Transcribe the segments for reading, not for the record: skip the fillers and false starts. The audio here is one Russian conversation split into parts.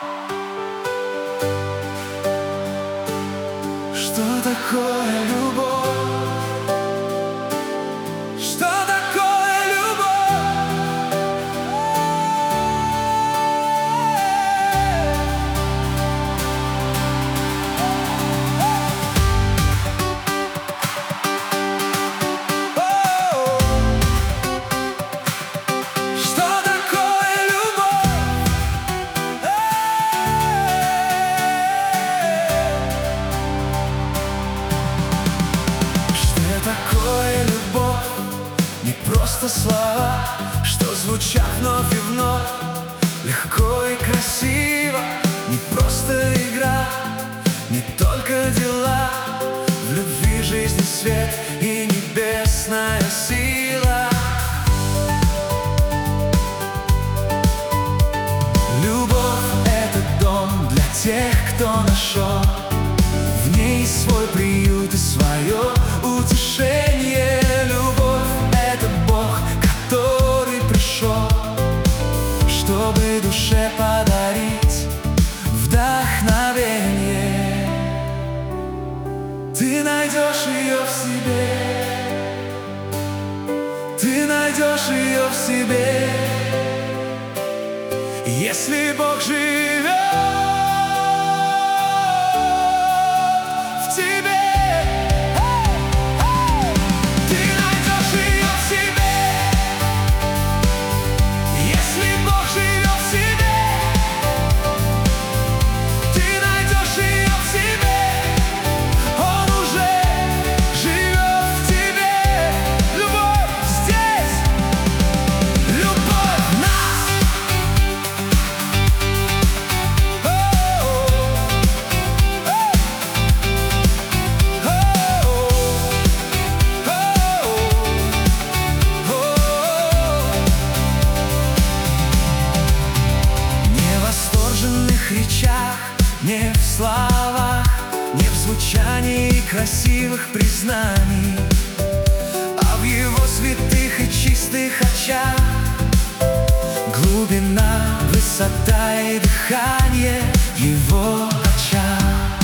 Что такое любовь? Что такое любовь? Что такое любовь? Что такое любовь? Не просто слова, что звучат вновь и вновь, легко и красиво. Не просто игра, не только дела. В любви жизни свет и небесная сила. Любовь — это дом для тех, кто нашел в ней свой приют и свое утешение. Любовь — это Бог, который пришел, чтобы душе подарить вдохновение. Ты найдешь ее в себе, ты найдешь ее в себе. Если Бог живет в тебе, ты найдешь ее в себе. Если Бог живет в тебе, ты найдешь ее в себе. Он уже живет в тебе. Любовь здесь, любовь в нас. Не в восторженных речах, не в словах, не в звучании красивых признаний, а в его святых и чистых очах. Глубина, высота и дыхание в его очах,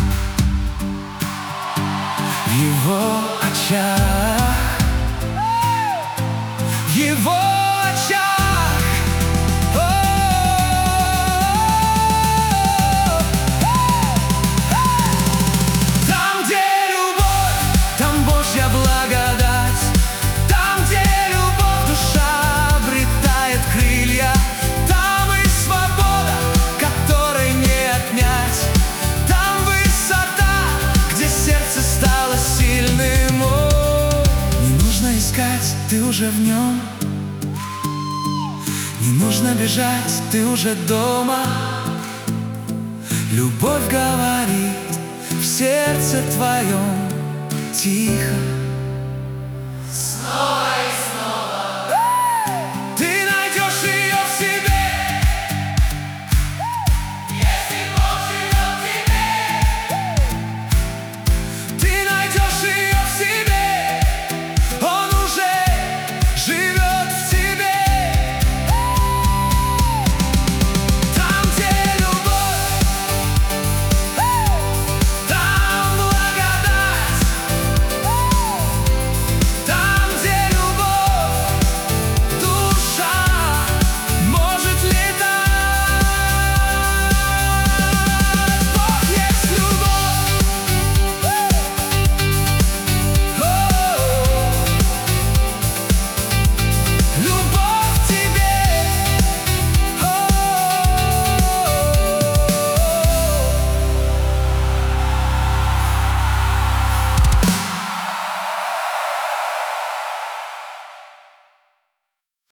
в его очах, в его очах. Там, где любовь, там Божья благодать. Там, где любовь, душа обретает крылья. Там и свобода, которой не отнять. Там высота, где сердце стало сильным. О, не нужно искать, ты уже в нем. Не нужно бежать, ты уже дома. Любовь говорит в сердце твоем тихо. Снова